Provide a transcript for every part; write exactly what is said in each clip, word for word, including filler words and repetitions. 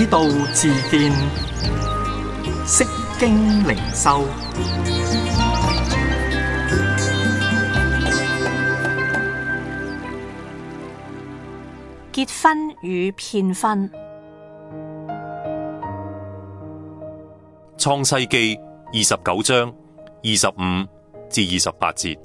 道自見，釋經靈修。 結婚與騙婚。 創世記二十九章二十五至二十八節。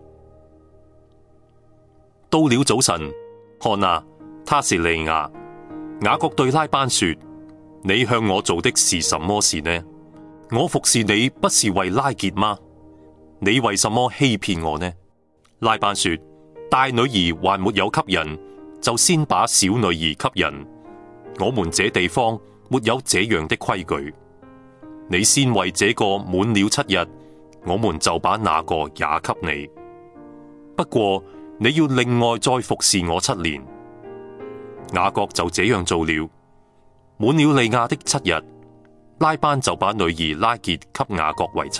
到了早晨，看啊，他是利亞。雅各對拉班說：你向我做的是什麼事呢？我服侍你不是為拉結嗎？你為什麼欺騙我呢？拉班說：大女兒還沒有給人，就先把小女兒給人。我們這地方沒有這樣的規矩。你先為這個滿了七日，我們就把那個也給你。不過你要另外再服侍我七年。雅各就這樣做了。滿了利亞的七日，拉班就把女兒拉結給雅各為妻。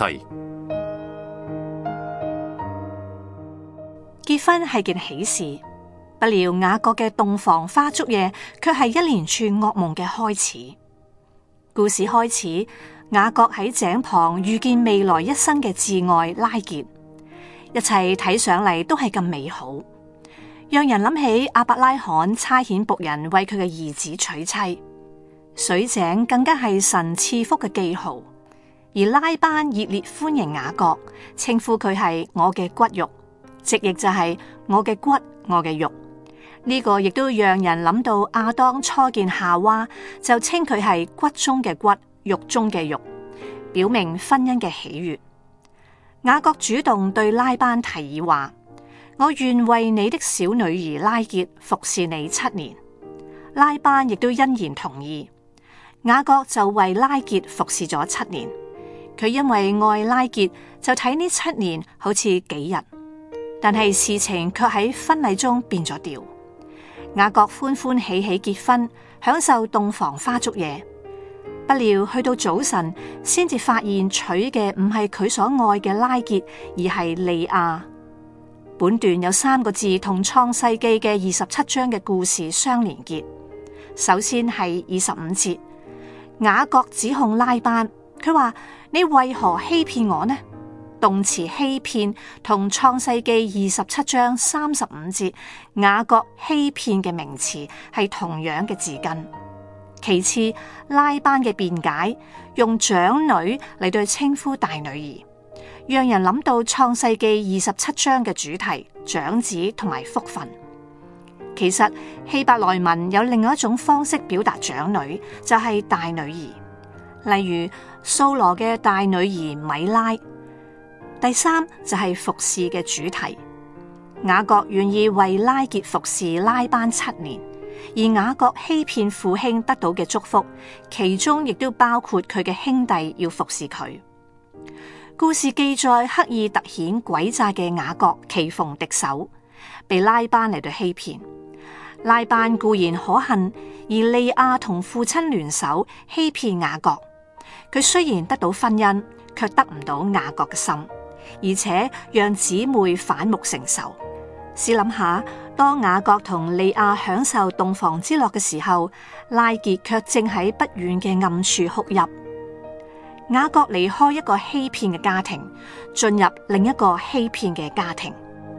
結婚係件喜事，不料雅各嘅洞房花燭夜卻係一連串噩夢嘅開始。故事開始，雅各喺井旁遇見未來一生嘅摯愛拉結，一切睇上嚟都係咁美好，讓人諗起亞伯拉罕差遣僕人為佢嘅兒子娶妻。水井更加係神賜福嘅記號，而拉班熱烈歡迎雅各，稱呼佢係我嘅骨肉，直譯就係我嘅骨，我嘅肉。呢、這個亦都讓人諗到亞當初見夏娃，就稱佢係骨中嘅骨，肉中嘅肉，表明婚姻嘅喜悅。雅各主動對拉班提議話：我願為你的小女兒拉結服侍你七年。拉班亦都欣然同意。雅各就為拉結服侍咗七年。佢因為愛拉結，就睇呢七年好似幾日，但係事情卻喺婚禮中變咗調。雅各歡歡喜喜結婚，享受洞房花燭夜。不料去到早晨，先至發現娶嘅唔係佢所愛嘅拉結，而係利亞。本段有三個字同創世記嘅二十七章嘅故事相連結。首先係二十五節，雅各指控拉班，佢話：你為何欺騙我呢？動詞欺騙同創世記二十七章三十五節雅各欺騙嘅名詞係同樣嘅字根。其次，拉班嘅辯解用長女嚟對稱呼大女兒，讓人諗到創世記二十七章嘅主題長子同埋福分。其實希伯來文有另外一種方式表達長女，就係大女兒，例如掃羅嘅大女兒米拉。第三就係服侍嘅主題，雅各願意為拉結服侍拉班七年，而雅各欺騙父兄得到嘅祝福，其中亦都包括佢嘅兄弟要服侍佢。故事記載刻意凸顯詭詐嘅雅各棋逢敵手，被拉班嚟到欺騙。拉班固然可恨，而利亞同父親聯手欺騙雅各，佢雖然得到婚姻，卻得唔到雅各嘅心。而且讓姊妹反目成仇。試諗下，當雅各同利亞享受洞房之樂嘅時候，拉結卻正喺不遠嘅暗處哭泣。雅各離開一個欺騙嘅家庭，進入另一個欺騙嘅家庭。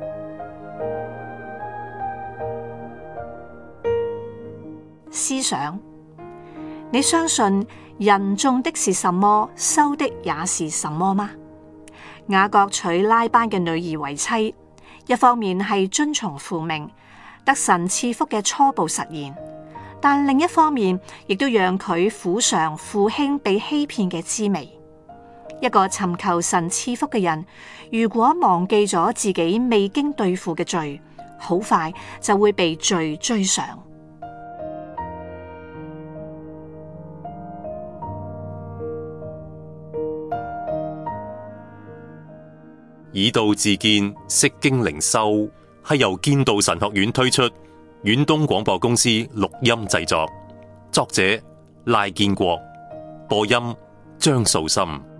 思想，你相信人種的是什麼，收的也是什麼嗎？雅各娶拉班嘅女兒為妻，一方面係遵從父命，得神賜福嘅初步實現，但另一方面亦都讓佢苦嘗父兄被欺騙嘅滋味。一個尋求神賜福嘅人，如果忘記咗自己未經對付嘅罪，好快就會被罪追上。 以道自見，釋經靈修係由建道神學院推出，遠東廣播公司錄音製作，作者賴建國，播音張素心。